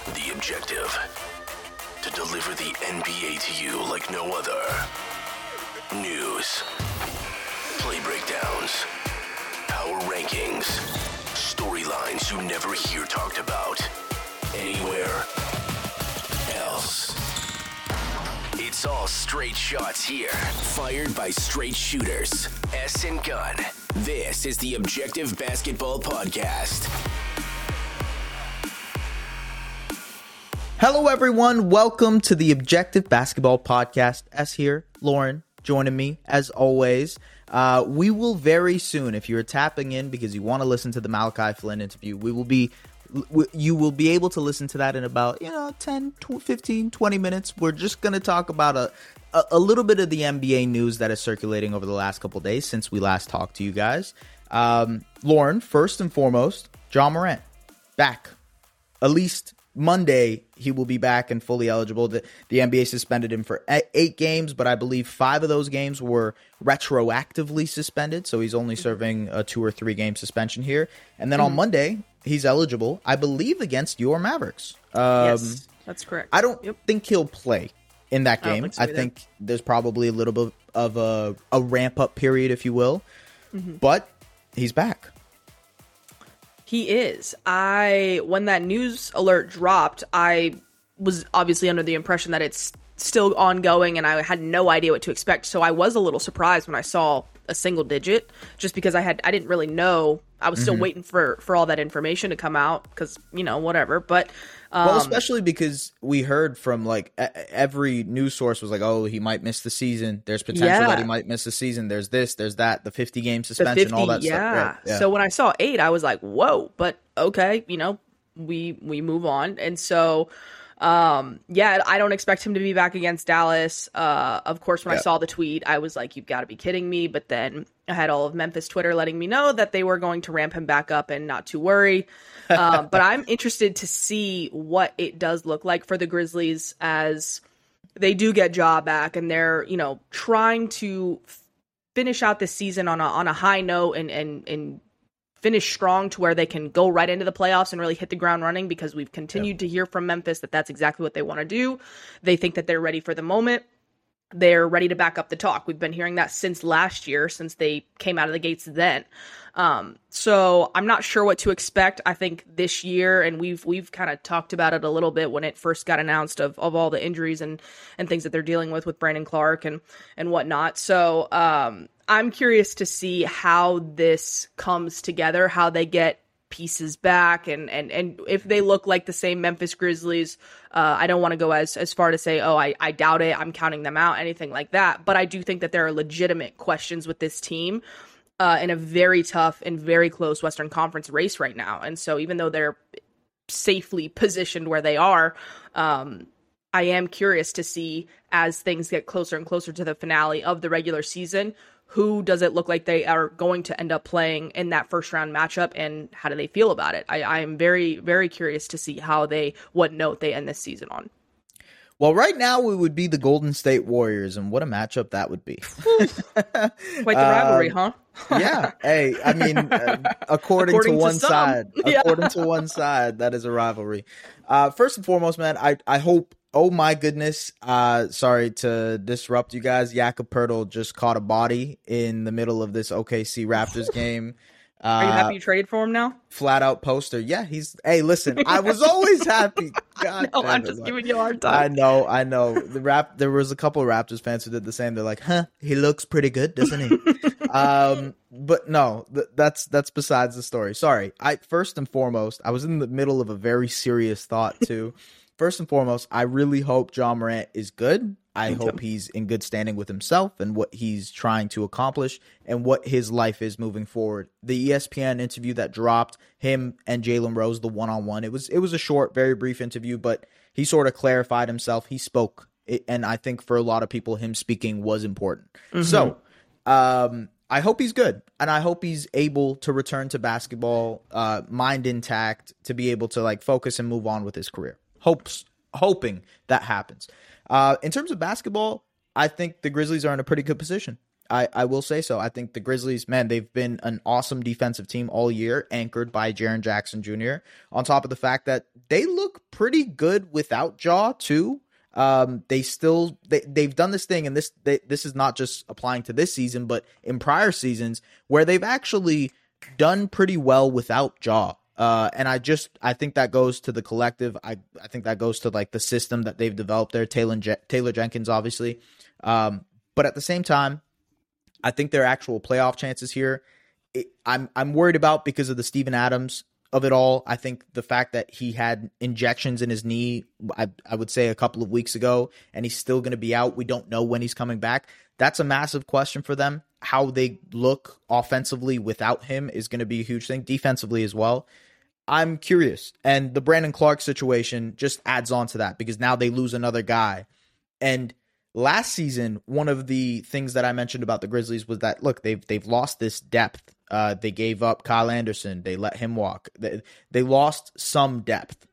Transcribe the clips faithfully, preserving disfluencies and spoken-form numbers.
The Objective. To deliver the N B A to you like no other. News. Play breakdowns. Power rankings. Storylines you never hear talked about anywhere else. It's all straight shots here. Fired by straight shooters. S and Gun. This is the Objective Basketball Podcast. Hello, everyone. Welcome to the Objective Basketball Podcast. S here, Lauren, joining me as always. Uh, we will very soon, if you're tapping in because you want to listen to the Malachi Flynn interview, we will be, you will be able to listen to that in about, you know, ten, fifteen, twenty minutes. We're just going to talk about a, a, a little bit of the N B A news that is circulating over the last couple days since we last talked to you guys. Um, Lauren, first and foremost, Ja Morant, back. At least Monday, he will be back and fully eligible. The, the N B A suspended him for eight games, but I believe five of those games were retroactively suspended, so he's only serving a two or three game suspension here. And then mm-hmm. on Monday, he's eligible, I believe, against your Mavericks. Um, yes, that's correct. I don't yep. think he'll play in that game. I, think, so I think there's probably a little bit of a, a ramp-up period, if you will, mm-hmm. but he's back. He is. I when that news alert dropped, I was obviously under the impression that it's still ongoing and I had no idea what to expect. So I was a little surprised when I saw a single digit, just because I had I didn't really know. I was still mm-hmm. waiting for, for all that information to come out because, you know, whatever. But um, well, especially because we heard from like every news source was like, oh, he might miss the season. There's potential yeah. that he might miss the season. There's this, there's that, the fifty game suspension, fifty, all that yeah. stuff. Right. Yeah. So when I saw eight, I was like, whoa, but okay, you know, we we move on. And so, um, yeah, I don't expect him to be back against Dallas. Uh, of course, when yeah. I saw the tweet, I was like, you've got to be kidding me. But then I had all of Memphis Twitter letting me know that they were going to ramp him back up and not to worry. um, but I'm interested to see what it does look like for the Grizzlies as they do get Ja back and they're, you know, trying to finish out the season on a on a high note and and and finish strong to where they can go right into the playoffs and really hit the ground running, because we've continued yeah. to hear from Memphis that that's exactly what they want to do. They think that they're ready for the moment. They're ready to back up the talk. We've been hearing that since last year, since they came out of the gates then. Um, so I'm not sure what to expect. I think this year, and we've we've kind of talked about it a little bit when it first got announced of, of all the injuries and, and things that they're dealing with with Brandon Clark and, and whatnot. So um, I'm curious to see how this comes together, how they get pieces back, and and and if they look like the same Memphis Grizzlies. uh I don't want to go as as far to say, oh, I, I doubt it, I'm counting them out, anything like that, but I do think that there are legitimate questions with this team uh in a very tough and very close Western Conference race right now. And so even though they're safely positioned where they are, um I am curious to see, as things get closer and closer to the finale of the regular season, who does it look like they are going to end up playing in that first round matchup, and how do they feel about it? I, I am very, very curious to see how they, what note they end this season on. Well, right now we would be the Golden State Warriors, and what a matchup that would be. Quite the rivalry, uh, huh? Yeah. Hey, I mean, uh, according, according to one to side, yeah. according to one side, that is a rivalry. Uh, first and foremost, man, I, I hope, oh my goodness, uh, sorry to disrupt you guys. Jakob Poeltl just caught a body in the middle of this O K C Raptors game. Uh, Are you happy you traded for him now? Flat out poster. Yeah, he's. Hey, listen, I was always happy. God no, I'm it, just man. giving you a hard time. I know, I know. The rap. There was a couple of Raptors fans who did the same. They're like, "Huh, he looks pretty good, doesn't he?" um, but no, th- that's that's besides the story. Sorry. I first and foremost, I was in the middle of a very serious thought too. First and foremost, I really hope Ja Morant is good. I Me hope too. he's in good standing with himself and what he's trying to accomplish and what his life is moving forward. The E S P N interview that dropped, him and Jalen Rose, the one-on-one, it was it was a short, very brief interview, but he sort of clarified himself. He spoke, and I think for a lot of people, him speaking was important. Mm-hmm. So um, I hope he's good, and I hope he's able to return to basketball, uh, mind intact, to be able to like focus and move on with his career. Hopes, hoping that happens. Uh, in terms of basketball, I think the Grizzlies are in a pretty good position. I, I will say so. I think the Grizzlies, man, they've been an awesome defensive team all year, anchored by Jaren Jackson Junior On top of the fact that they look pretty good without Ja too. Um, they still they they've done this thing, and this they, this is not just applying to this season, but in prior seasons where they've actually done pretty well without Ja. Uh, and I just I think that goes to the collective. I I think that goes to like the system that they've developed there. Taylor Je- Taylor Jenkins, obviously, um, but at the same time, I think their actual playoff chances here, it, I'm I'm worried about because of the Steven Adams of it all. I think the fact that he had injections in his knee, I, I would say a couple of weeks ago, and he's still going to be out. We don't know when he's coming back. That's a massive question for them. How they look offensively without him is going to be a huge thing. Defensively as well. I'm curious. And the Brandon Clark situation just adds on to that because now they lose another guy. And last season, one of the things that I mentioned about the Grizzlies was that, look, they've they've lost this depth. Uh, they gave up Kyle Anderson. They let him walk. They, they lost some depth.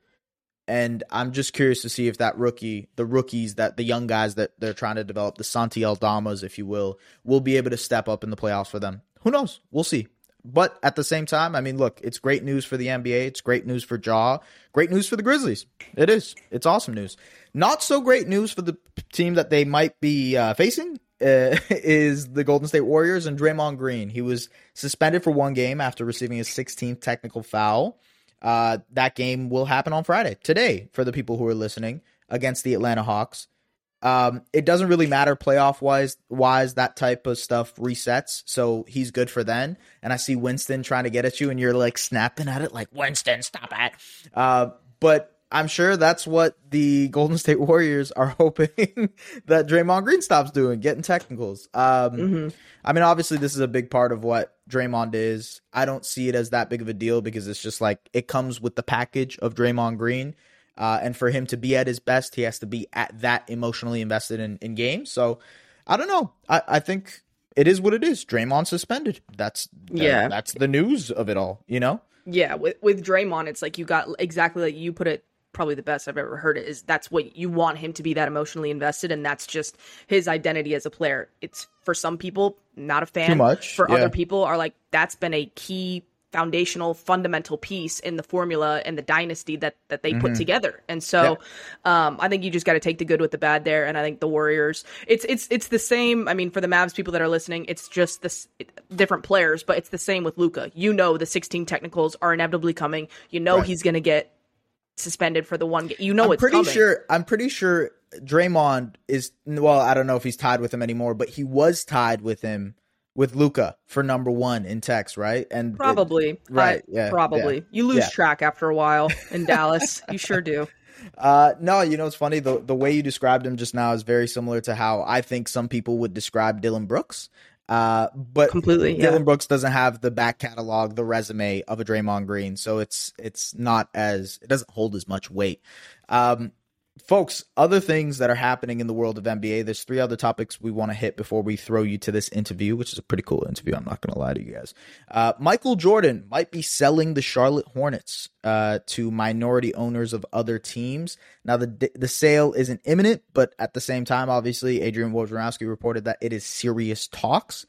And I'm just curious to see if that rookie, the rookies, that the young guys that they're trying to develop, the Santi Aldamas, if you will, will be able to step up in the playoffs for them. Who knows? We'll see. But at the same time, I mean, look, it's great news for the N B A. It's great news for Ja. Great news for the Grizzlies. It is. It's awesome news. Not so great news for the team that they might be uh, facing uh, is the Golden State Warriors and Draymond Green. He was suspended for one game after receiving his sixteenth technical foul. Uh, that game will happen on Friday, today, for the people who are listening, against the Atlanta Hawks. Um, it doesn't really matter playoff wise, wise, that type of stuff resets. So he's good for then. And I see Winston trying to get at you and you're like snapping at it like, Winston, stop it. Uh, but I'm sure that's what the Golden State Warriors are hoping that Draymond Green stops doing, getting technicals. Um, mm-hmm. I mean, obviously this is a big part of what Draymond is. I don't see it as that big of a deal because it's just like, it comes with the package of Draymond Green. Uh, and for him to be at his best, he has to be at that emotionally invested in, in games. So I don't know. I, I think it is what it is. Draymond suspended. That's yeah. Uh, that's the news of it all, you know? Yeah. With, with Draymond, it's like you got exactly like you put it, probably the best I've ever heard it, is that's what you want him to be, that emotionally invested. And that's just his identity as a player. It's for some people, not a fan. Too much. For yeah. other people are like, that's been a key foundational fundamental piece in the formula and the dynasty that that they mm-hmm. put together. And so yeah. um I think you just got to take the good with the bad there. And I think the Warriors, it's it's it's the same. I mean, for the Mavs people that are listening, it's just this it, different players, but it's the same with Luka. You know, the sixteen technicals are inevitably coming. You know, right. he's going to get suspended for the one game. You know, I'm it's pretty coming. sure I'm pretty sure Draymond is, well, I don't know if he's tied with him anymore, but he was tied with him with Luka for number one in text, right? And probably, it, right? I, yeah, probably. Yeah, you lose yeah. track after a while in Dallas. You sure do. Uh, no, you know it's funny. The the way you described him just now is very similar to how I think some people would describe Dylan Brooks. Uh, but completely, Dylan yeah. Brooks doesn't have the back catalog, the resume of a Draymond Green, so it's it's not as it doesn't hold as much weight. Um, Folks, other things that are happening in the world of N B A, there's three other topics we want to hit before we throw you to this interview, which is a pretty cool interview. I'm not going to lie to you guys. Uh, Michael Jordan might be selling the Charlotte Hornets uh, to minority owners of other teams. Now, the the sale isn't imminent, but at the same time, obviously, Adrian Wojnarowski reported that it is serious talks.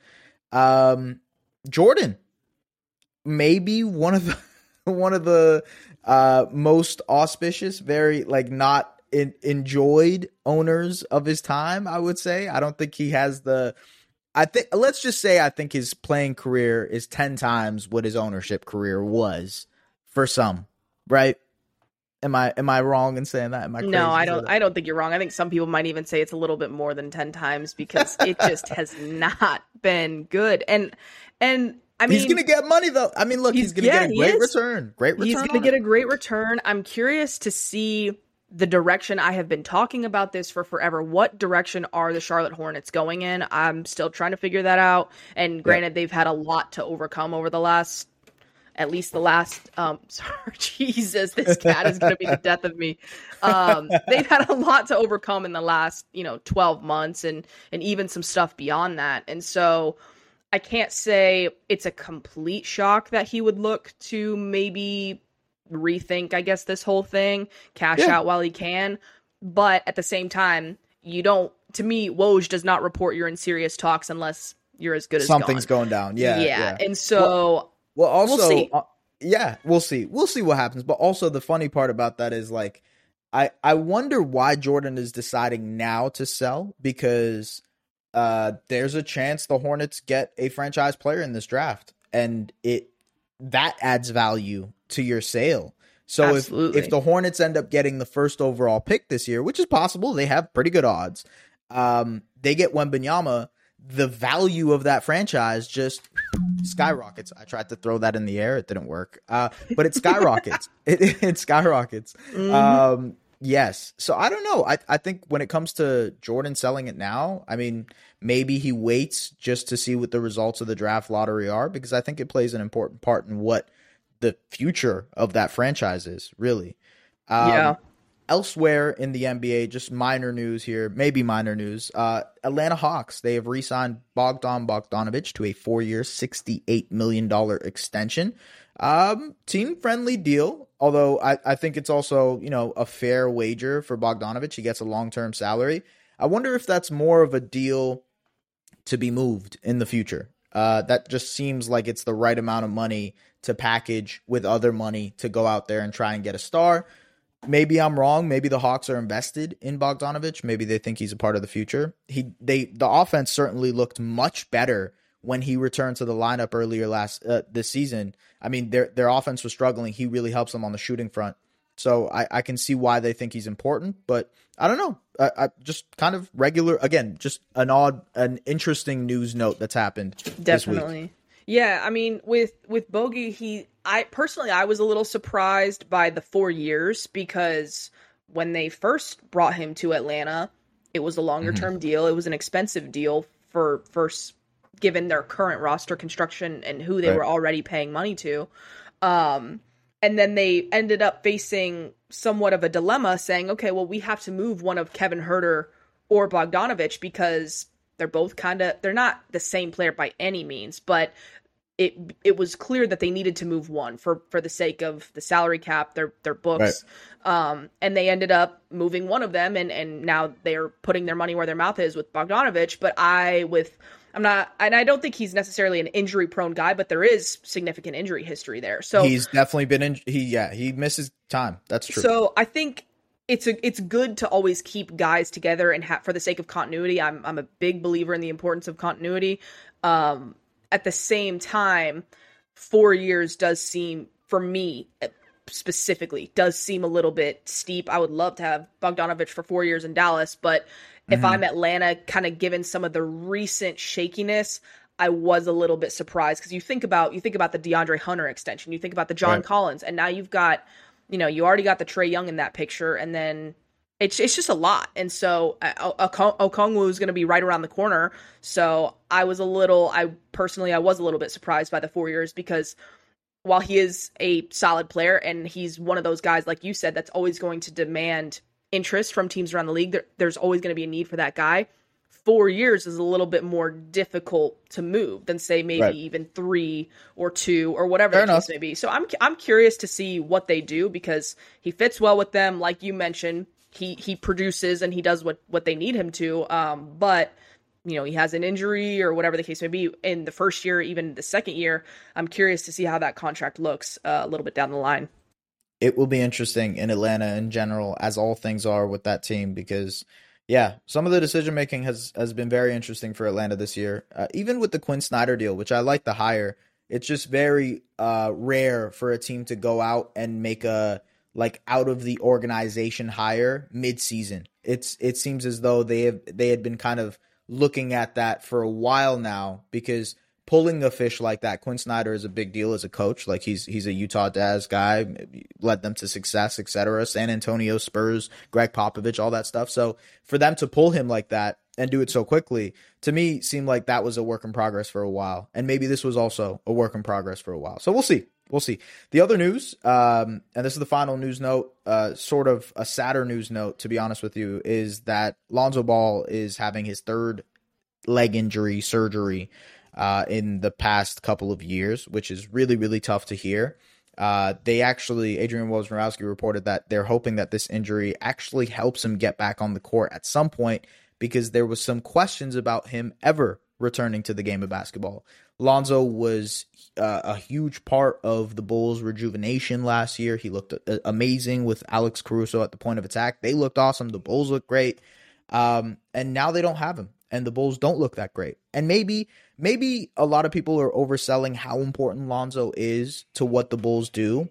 Um, Jordan, maybe one of the one of the uh, most auspicious, very like not In, enjoyed owners of his time, I would say. I don't think he has the I think let's just say I think his playing career is ten times what his ownership career was for some, right? Am I am I wrong in saying that? Am I crazy No, I don't I don't think you're wrong. I think some people might even say it's a little bit more than ten times because it just has not been good. And and I mean, he's going to get money though. I mean, look, he's, he's going to yeah, get a great return. Great return. He's going to get a great return. I'm curious to see the direction. I have been talking about this for forever. What direction are the Charlotte Hornets going in? I'm still trying to figure that out. And granted, yeah. they've had a lot to overcome over the last, at least the last, um, sorry, Jesus, this cat is going to be the death of me. Um, they've had a lot to overcome in the last, you know, twelve months and, and even some stuff beyond that. And so I can't say it's a complete shock that he would look to maybe rethink, I guess, this whole thing, cash yeah. out while he can. But at the same time, you don't, to me, Woj does not report you're in serious talks unless you're as good as something's gone. going down. Yeah, yeah. yeah. And so, well, well also, we'll see. Uh, yeah, we'll see. We'll see what happens. But also, the funny part about that is like, I I wonder why Jordan is deciding now to sell, because uh, there's a chance the Hornets get a franchise player in this draft, and it that adds value to your sale. So if, if the Hornets end up getting the first overall pick this year, which is possible, they have pretty good odds, um, they get Wembanyama, the value of that franchise just skyrockets. I tried to throw that in the air. It didn't work. Uh, but it skyrockets. it, it skyrockets. Mm-hmm. Um, yes. So I don't know. I, I think when it comes to Jordan selling it now, I mean, maybe he waits just to see what the results of the draft lottery are, because I think it plays an important part in what the future of that franchise is, really. Um, yeah. Elsewhere in the N B A, just minor news here, maybe minor news. Uh, Atlanta Hawks, they have re-signed Bogdan Bogdanovic to a four-year, sixty-eight million dollars extension. Um, team-friendly deal, although I, I think it's also, you know, a fair wager for Bogdanovic. He gets a long-term salary. I wonder if that's more of a deal to be moved in the future. Uh, that just seems like it's the right amount of money to package with other money to go out there and try and get a star. Maybe I'm wrong. Maybe the Hawks are invested in Bogdanovic. Maybe they think he's a part of the future. He, they, the offense certainly looked much better when he returned to the lineup earlier last uh, this season. I mean, their their offense was struggling. He really helps them on the shooting front. So I, I can see why they think he's important, but I don't know. I, I just kind of regular, again, just an odd, an interesting news note that's happened this week. Definitely. Yeah, I mean, with with Bogey, he, I personally, I was a little surprised by the four years because when they first brought him to Atlanta, it was a longer term mm-hmm. deal. It was an expensive deal for first, given their current roster construction and who they right. were already paying money to. Um, and then they ended up facing somewhat of a dilemma, saying, okay, well, we have to move one of Kevin Huerter or Bogdanovic because they're both kind of, they're not the same player by any means, but it it was clear that they needed to move one for, for the sake of the salary cap, their their books. Right. Um, and they ended up moving one of them, and, and now they're putting their money where their mouth is with Bogdanovic. But I, with, I'm not, and I don't think he's necessarily an injury prone guy, but there is significant injury history there. So he's definitely been in, he, yeah, he misses time. That's true. So I think it's a, it's good to always keep guys together and ha- for the sake of continuity. I'm, I'm a big believer in the importance of continuity. Um, at the same time, four years does seem, for me specifically, does seem a little bit steep. I would love to have Bogdanovic for four years in Dallas, but if mm-hmm. I'm Atlanta, kind of given some of the recent shakiness, I was a little bit surprised because you think about you think about the DeAndre Hunter extension, you think about the John right. Collins, and now you've got, you know, you already got the Trae Young in that picture, and then it's it's just a lot. And so uh, Okongwu is going to be right around the corner. So I was a little, I personally, I was a little bit surprised by the four years because while he is a solid player and he's one of those guys, like you said, that's always going to demand interest from teams around the league, there, there's always going to be a need for that guy. Four years is a little bit more difficult to move than say maybe right. even three or two or whatever Fair the case enough. may be. So I'm I'm curious to see what they do because he fits well with them, like you mentioned. He he produces and he does what, what they need him to. Um, but you know, he has an injury or whatever the case may be in the first year, even the second year. I'm curious to see how that contract looks uh, a little bit down the line. It will be interesting in Atlanta in general, as all things are with that team, because yeah, some of the decision making has has been very interesting for Atlanta this year. Uh, even with the Quinn Snyder deal, which I like the hire, it's just very uh, rare for a team to go out and make a like out of the organization hire mid-season. It's it seems as though they have they had been kind of looking at that for a while now, because pulling a fish like that, Quinn Snyder is a big deal as a coach. Like he's he's a Utah Jazz guy, led them to success, et cetera. San Antonio Spurs, Greg Popovich, all that stuff. So for them to pull him like that and do it so quickly, to me, seemed like that was a work in progress for a while. And maybe this was also a work in progress for a while. So we'll see. We'll see. The other news, um, and this is the final news note, uh, sort of a sadder news note, to be honest with you, is that Lonzo Ball is having his third leg injury surgery uh, in the past couple of years, which is really, really tough to hear. Uh, they actually, Adrian Wojnarowski reported that they're hoping that this injury actually helps him get back on the court at some point, because there was some questions about him ever returning to the game of basketball. Lonzo was uh, a huge part of the Bulls' rejuvenation last year. He looked uh, amazing with Alex Caruso at the point of attack. They looked awesome. The Bulls looked great. Um, and now they don't have him, and the Bulls don't look that great. And maybe maybe a lot of people are overselling how important Lonzo is to what the Bulls do.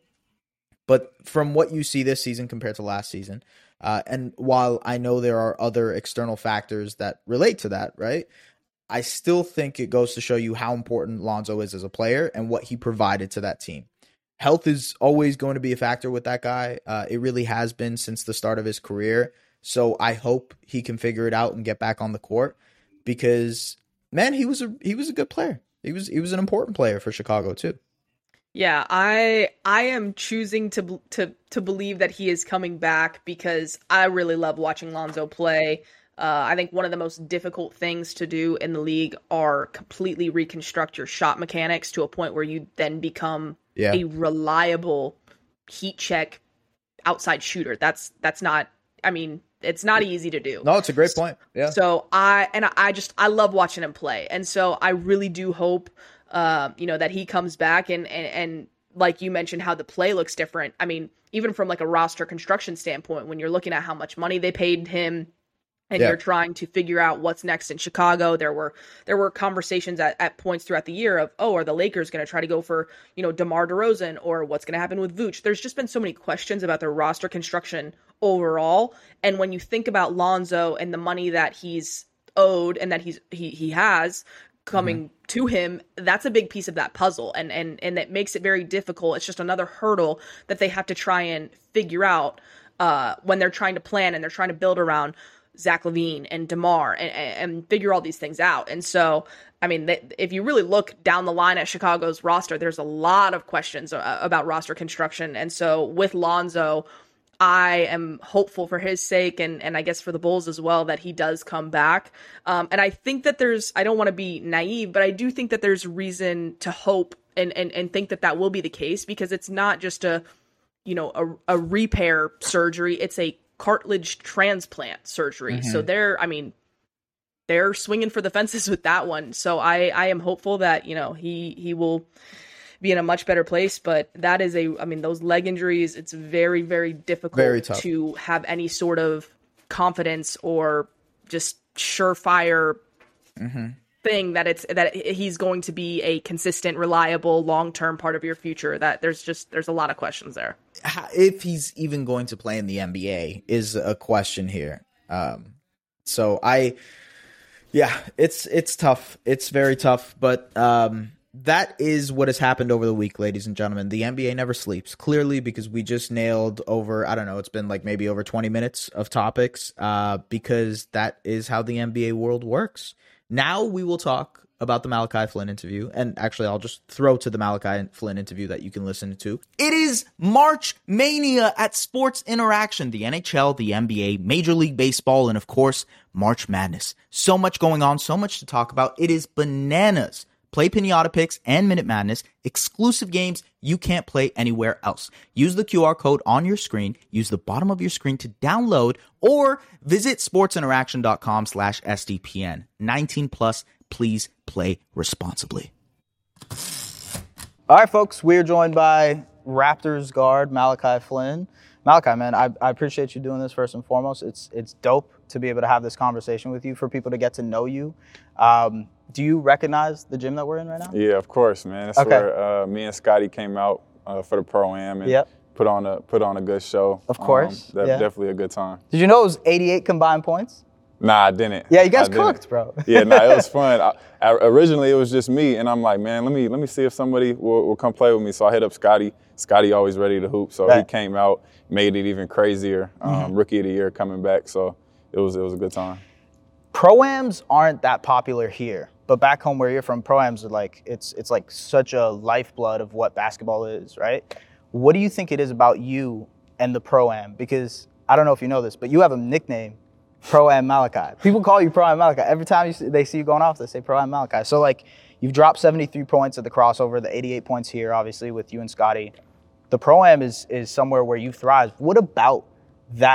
But from what you see this season compared to last season, uh, and while I know there are other external factors that relate to that, right, I still think it goes to show you how important Lonzo is as a player and what he provided to that team. Health is always going to be a factor with that guy. Uh, it really has been since the start of his career. So I hope he can figure it out and get back on the court because, man, he was a he was a good player. He was he was an important player for Chicago too. Yeah, I I am choosing to to to believe that he is coming back because I really love watching Lonzo play. Uh, I think one of the most difficult things to do in the league are completely reconstruct your shot mechanics to a point where you then become yeah. a reliable heat check outside shooter. That's that's not. I mean, it's not easy to do. No, it's a great point. Yeah. So I and I just I love watching him play, and so I really do hope. Uh, you know, that he comes back and, and, and like you mentioned, how the play looks different. I mean, even from like a roster construction standpoint, when you're looking at how much money they paid him and yeah. you're trying to figure out what's next in Chicago, there were, there were conversations at, at points throughout the year of, oh, are the Lakers going to try to go for, you know, DeMar DeRozan, or what's going to happen with Vooch? There's just been so many questions about their roster construction overall. And when you think about Lonzo and the money that he's owed and that he's, he, he has, coming mm-hmm. to him, that's a big piece of that puzzle. And, and, and that makes it very difficult. It's just another hurdle that they have to try and figure out uh, when they're trying to plan and they're trying to build around Zach LaVine and DeMar and, and figure all these things out. And so, I mean, they, if you really look down the line at Chicago's roster, there's a lot of questions uh, about roster construction. And so with Lonzo, I am hopeful for his sake and, and I guess for the Bulls as well that he does come back. Um, and I think that there's, I don't want to be naive, but I do think that there's reason to hope and, and, and think that that will be the case, because it's not just a, you know, a, a repair surgery. It's a cartilage transplant surgery. Mm-hmm. So they're, I mean, they're swinging for the fences with that one. So I, I am hopeful that, you know, he, he will be in a much better place, but that is a, I mean, those leg injuries, it's very, very difficult very to have any sort of confidence or just surefire mm-hmm. thing that it's, that he's going to be a consistent, reliable, long-term part of your future. That there's just, there's a lot of questions there. If he's even going to play in the N B A is a question here. Um, so I, yeah, it's, it's tough. It's very tough, but, um, that is what has happened over the week, ladies and gentlemen. The N B A never sleeps, clearly, because we just nailed over, I don't know, it's been like maybe over twenty minutes of topics, uh, because that is how the N B A world works. Now we will talk about the Malachi Flynn interview, and actually I'll just throw to the Malachi Flynn interview that you can listen to. It is March Mania at Sports Interaction, the N H L, the N B A, Major League Baseball, and of course, March Madness. So much going on, so much to talk about. It is bananas. Play Pinata Picks and Minute Madness, exclusive games you can't play anywhere else. Use the Q R code on your screen, use the bottom of your screen to download, or visit sportsinteraction.com slash SDPN. nineteen plus, please play responsibly. All right, folks, we're joined by Raptors guard Malachi Flynn. Malachi, man, I, I appreciate you doing this first and foremost. It's it's dope to be able to have this conversation with you, for people to get to know you. Um, do you recognize the gym that we're in right now? Yeah, of course, man. That's okay. where uh, me and Scotty came out uh, for the Pro-Am and yep. put on a put on a good show. Of course. Um, that, yeah. Definitely a good time. Did you know it was eighty-eight combined points? Nah, I didn't. Yeah, you guys cooked, bro. yeah, nah, it was fun. I, I, originally, it was just me, and I'm like, man, let me let me see if somebody will, will come play with me. So I hit up Scotty. Scotty always ready to hoop, so right. he came out, made it even crazier. Um, mm-hmm. Rookie of the year coming back, so it was it was a good time. Pro-Ams aren't that popular here, but back home where you're from, Pro-Ams are like, it's it's like such a lifeblood of what basketball is, right? What do you think it is about you and the Pro-Am? Because I don't know if you know this, but you have a nickname, Pro-Am Malachi. People call you Pro-Am Malachi. Every time you see, they see you going off, they say Pro-Am Malachi. So, like, you've dropped seventy-three points at the crossover, the eighty-eight points here, obviously, with you and Scotty. The Pro-Am is is somewhere where you thrive. What about that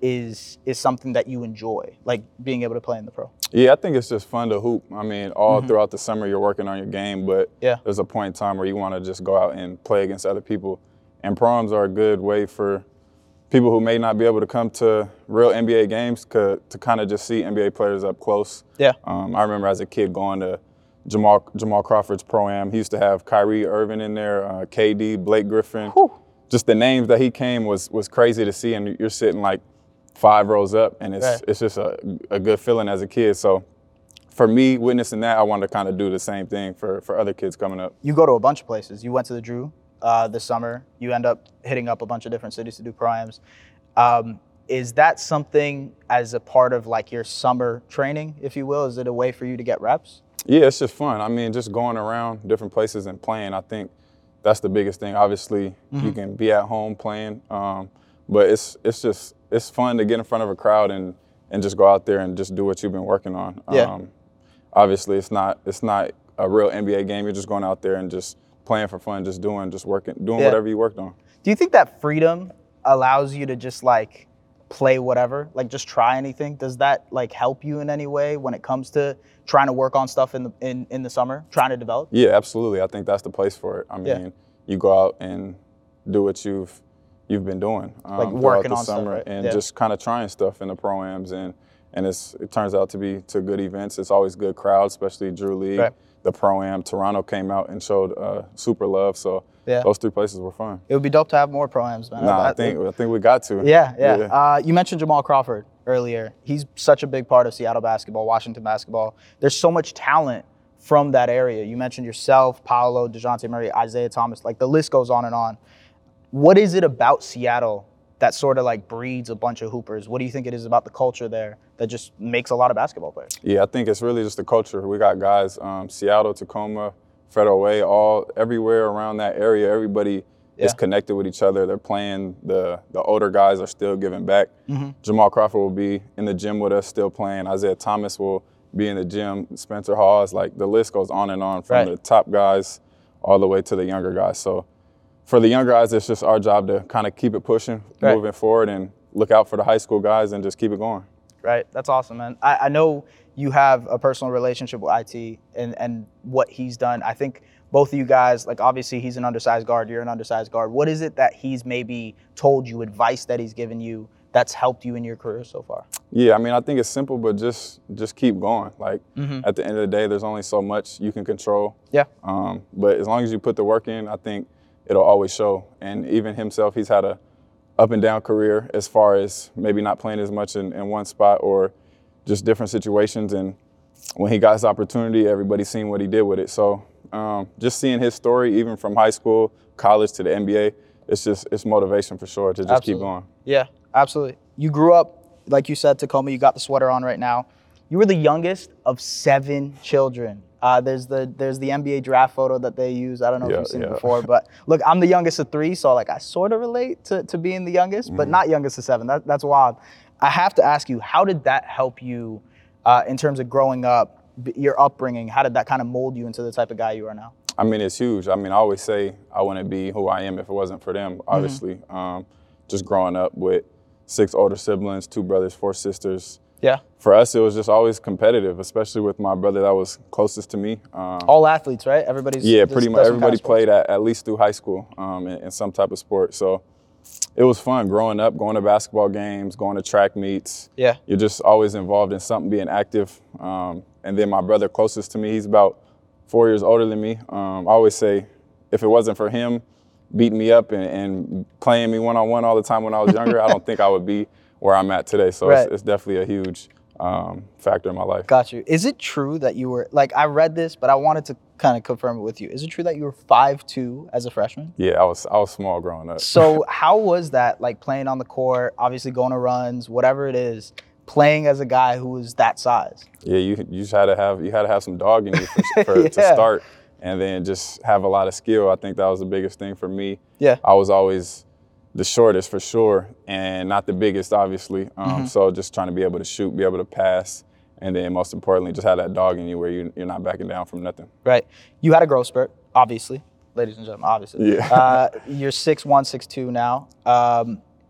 is is something that you enjoy, like being able to play in the pro? Yeah, I think it's just fun to hoop. I mean, all mm-hmm. throughout the summer you're working on your game, but yeah. there's a point in time where you want to just go out and play against other people. And proms are a good way for people who may not be able to come to real N B A games to, to kind of just see N B A players up close. Yeah. Um, I remember as a kid going to Jamal Jamal Crawford's Pro-Am. He used to have Kyrie Irving in there, uh, K D, Blake Griffin. Whew. Just the names that he came was was crazy to see, and you're sitting like five rows up, and it's right. it's just a, a good feeling as a kid. So for me, witnessing that, I wanted to kind of do the same thing for, for other kids coming up. You go to a bunch of places. You went to the Drew uh, this summer. You end up hitting up a bunch of different cities to do Pro-Ams. Um, is that something as a part of like your summer training, if you will? Is it a way for you to get reps? Yeah, it's just fun. I mean, just going around different places and playing, I think that's the biggest thing. Obviously, mm-hmm. you can be at home playing, um, but it's it's just it's fun to get in front of a crowd and, and just go out there and just do what you've been working on. Yeah. Um, obviously, it's not it's not a real N B A game. You're just going out there and just playing for fun, just doing just working, doing yeah. whatever you worked on. Do you think that freedom allows you to just like play whatever, like just try anything? Does that like help you in any way when it comes to trying to work on stuff in the in, in the summer, trying to develop? Yeah, absolutely. I think that's the place for it. I mean, yeah. you go out and do what you've you've been doing um, like working the on summer stuff, right? and yeah. just kind of trying stuff in the Pro-Ams, and and it's it turns out to be to good events. It's always good crowds, especially Drew League, right. the Pro-Am. Toronto came out and showed uh, super love, so yeah. those three places were fun. It would be dope to have more Pro-Ams, man. Nah, I, I think I think we got to. Yeah, yeah. yeah. Uh, you mentioned Jamal Crawford earlier. He's such a big part of Seattle basketball, Washington basketball. There's so much talent from that area. You mentioned yourself, Paolo, DeJounte Murray, Isaiah Thomas. Like the list goes on and on. What is it about Seattle that sort of like breeds a bunch of hoopers? What do you think it is about the culture there that just makes a lot of basketball players? Yeah, I think it's really just the culture. We got guys, um, Seattle, Tacoma, Federal Way, all everywhere around that area. Everybody yeah. is connected with each other. They're playing. The the older guys are still giving back. Mm-hmm. Jamal Crawford will be in the gym with us, still playing. Isaiah Thomas will be in the gym. Spencer Hawes, like the list goes on and on from right. the top guys all the way to the younger guys. So for the young guys, it's just our job to kind of keep it pushing, right. moving forward, and look out for the high school guys and just keep it going. Right. That's awesome, man. I, I know you have a personal relationship with I T and, and what he's done. I think both of you guys, like obviously he's an undersized guard, you're an undersized guard. What is it that he's maybe told you, advice that he's given you that's helped you in your career so far? Yeah, I mean, I think it's simple, but just just keep going. Like mm-hmm. at the end of the day, there's only so much you can control. Yeah. Um, but as long as you put the work in, I think it'll always show. And even himself, he's had a up and down career as far as maybe not playing as much in, in one spot or just different situations. And when he got his opportunity, everybody's seen what he did with it. So um, just seeing his story, even from high school, college to the N B A, it's just it's motivation for sure to just absolutely. keep going. Yeah, absolutely. You grew up, like you said, Tacoma. You got the sweater on right now. You were the youngest of seven children. Uh, there's the there's the N B A draft photo that they use. I don't know yeah, if you've seen yeah. it before, but look, I'm the youngest of three, so like I sort of relate to, to being the youngest, mm-hmm. but not youngest of seven. That, that's wild. I have to ask you, how did that help you uh, in terms of growing up, your upbringing? How did that kind of mold you into the type of guy you are now? I mean, it's huge. I mean, I always say I wouldn't be who I am if it wasn't for them, obviously. Mm-hmm. Um, just growing up with six older siblings, two brothers, four sisters. Yeah. For us, it was just always competitive, especially with my brother that was closest to me. Um, All athletes, right? Everybody's yeah, pretty much. Everybody kind of played at, at least through high school um, in, in some type of sport. So it was fun growing up, going to basketball games, going to track meets. Yeah. You're just always involved in something, being active. Um, and then my brother closest to me, he's about four years older than me. Um, I always say, if it wasn't for him beating me up and, and playing me one-on-one all the time when I was younger, I don't think I would be where I'm at today. So right. it's, it's definitely a huge um, factor in my life. Got you. Is it true that you were, like I read this, but I wanted to kind of confirm it with you. Is it true that you were five two as a freshman? Yeah, I was I was small growing up. So how was that, like playing on the court, obviously going to runs, whatever it is, playing as a guy who was that size? Yeah, you you just had to have you had to have some dog in you for, for, yeah. to start, and then just have a lot of skill. I think that was the biggest thing for me. Yeah, I was always the shortest for sure, and not the biggest, obviously. Um, mm-hmm. So just trying to be able to shoot, be able to pass, and then most importantly, just have that dog in you where you, you're not backing down from nothing. Right. You had a growth spurt, obviously, ladies and gentlemen, obviously. Yeah. uh, you're six one, six two now. Um,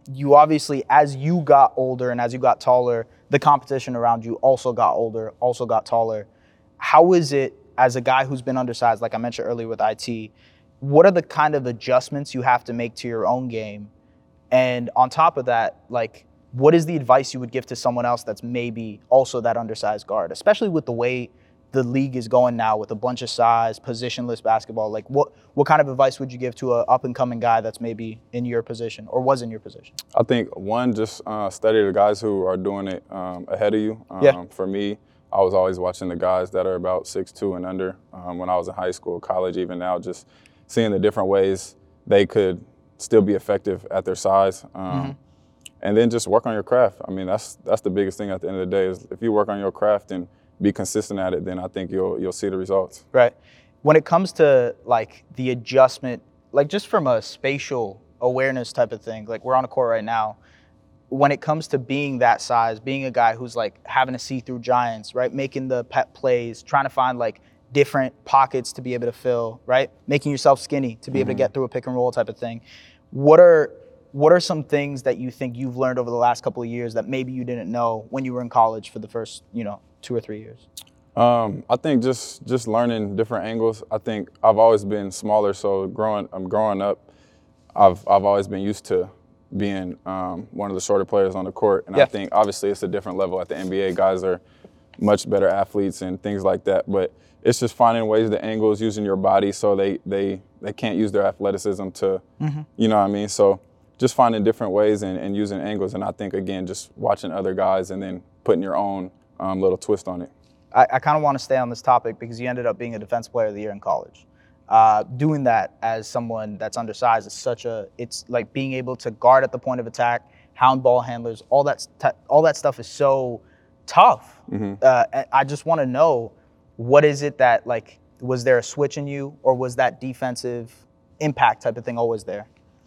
you obviously, as you got older and as you got taller, the competition around you also got older, also got taller. How is it, as a guy who's been undersized, like I mentioned earlier with I T, what are the kind of adjustments you have to make to your own game? And on top of that, like, what is the advice you would give to someone else that's maybe also that undersized guard, especially with the way the league is going now with a bunch of size, positionless basketball? Like, what what kind of advice would you give to an up-and-coming guy that's maybe in your position or was in your position? I think, one, just uh, study the guys who are doing it um, ahead of you. Um, yeah. For me, I was always watching the guys that are about six two and under um, when I was in high school, college, even now, just seeing the different ways they could still be effective at their size. Um, mm-hmm. And then just work on your craft. I mean, that's that's the biggest thing at the end of the day is if you work on your craft and be consistent at it, then I think you'll you'll see the results. Right. When it comes to like the adjustment, like just from a spatial awareness type of thing, like we're on a court right now, when it comes to being that size, being a guy who's like having to see through giants, right? Making the pet plays, trying to find like different pockets to be able to fill, right? Making yourself skinny to be mm-hmm. able to get through a pick and roll type of thing. What are What are some things that you think you've learned over the last couple of years that maybe you didn't know when you were in college for the first, you know, two or three years? Um, I think just just learning different angles. I think I've always been smaller, so growing I'm growing up, I've I've always been used to being um, one of the shorter players on the court, and yeah. I think obviously it's a different level at the N B A. Guys are much better athletes and things like that, but it's just finding ways, the angles, using your body so they they they can't use their athleticism to, mm-hmm. you know what I mean? So just finding different ways and, and using angles. And I think, again, just watching other guys and then putting your own um, little twist on it. I, I kind of want to stay on this topic because you ended up being a defensive player of the year in college. Uh, doing that as someone that's undersized is such a, it's like being able to guard at the point of attack, hound ball handlers, all that, all that stuff is so tough. Mm-hmm. Uh, and I just want to know, what is it that, like, was there a switch in you, or was that defensive impact type of thing always there?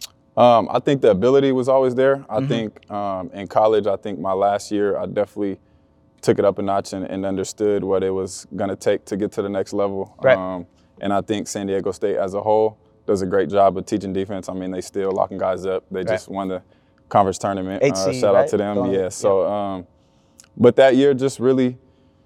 Um, I think the ability was always there. I mm-hmm. think um, in college, I think my last year, I definitely took it up a notch and, and understood what it was going to take to get to the next level. Right. Um, and I think San Diego State as a whole does a great job of teaching defense. I mean, they still locking guys up. They right. just won the conference tournament. Eight uh, seed, shout right? out to them. Going, yeah. So, yeah. Um, but that year, just really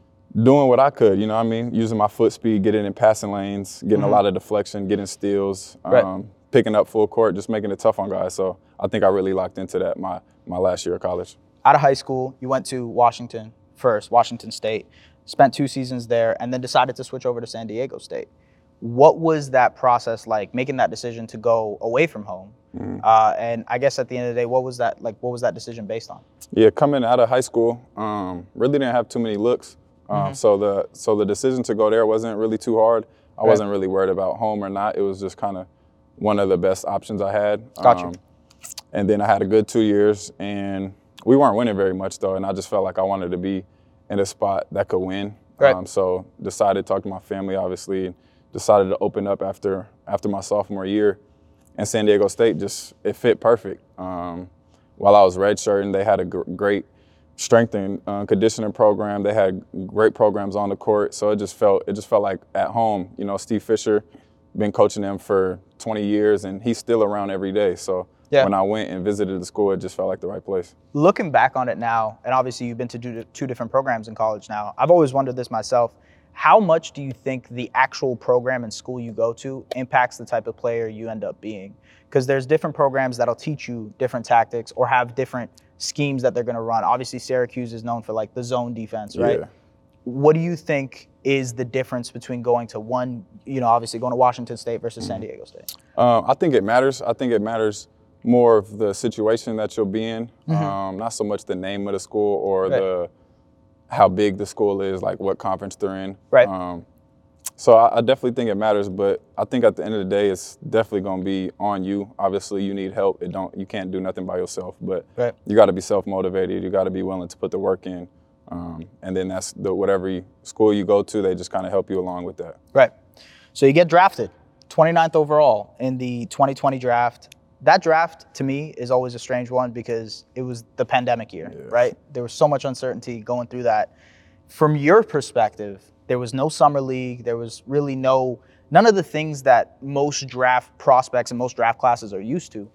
doing what I could, you know what I mean? Using my foot speed, getting in passing lanes, getting mm-hmm. a lot of deflection, getting steals. Um, right. Picking up full court, just making it tough on guys. So I think I really locked into that my my last year of college. Out of high school, you went to Washington first, Washington State, spent two seasons there, and then decided to switch over to San Diego State. What was that process like, making that decision to go away from home? Mm-hmm. Uh, and I guess at the end of the day, what was that like? What was that decision based on? Yeah, coming out of high school, um, really didn't have too many looks. Um, mm-hmm. So the so the decision to go there wasn't really too hard. I right. wasn't really worried about home or not. It was just kind of one of the best options I had. Gotcha. Um, and then I had a good two years, and we weren't winning very much, though, and I just felt like I wanted to be in a spot that could win. Right. Um, so decided to talk to my family, obviously, and decided to open up after after my sophomore year. And San Diego State just, it fit perfect. Um, while I was redshirting, they had a gr- great strength and uh, conditioning program. They had great programs on the court, so it just felt it just felt like at home. You know, Steve Fisher, been coaching them for twenty years, and he's still around every day. So yeah. when I went and visited the school, it just felt like the right place. Looking back on it now, and obviously you've been to do two different programs in college now, I've always wondered this myself. How much do you think the actual program and school you go to impacts the type of player you end up being? Because there's different programs that'll teach you different tactics or have different schemes that they're going to run. Obviously, Syracuse is known for like the zone defense, right? Yeah. What do you think is the difference between going to one, you know, obviously going to Washington State versus mm-hmm. San Diego State? Um, I think it matters. I think it matters more of the situation that you'll be in, mm-hmm. um, not so much the name of the school or right. the how big the school is, like what conference they're in. Right. Um, so I, I definitely think it matters, but I think at the end of the day, it's definitely going to be on you. Obviously, you need help. It don't. You can't do nothing by yourself, but right. you got to be self-motivated. You got to be willing to put the work in. Um, and then that's the whatever you, school you go to, they just kind of help you along with that. Right. So you get drafted, twenty-ninth overall in the twenty twenty draft. That draft, to me, is always a strange one because it was the pandemic year, yeah. right? There was so much uncertainty going through that. From your perspective, there was no summer league. There was really no, none of the things that most draft prospects and most draft classes are used to.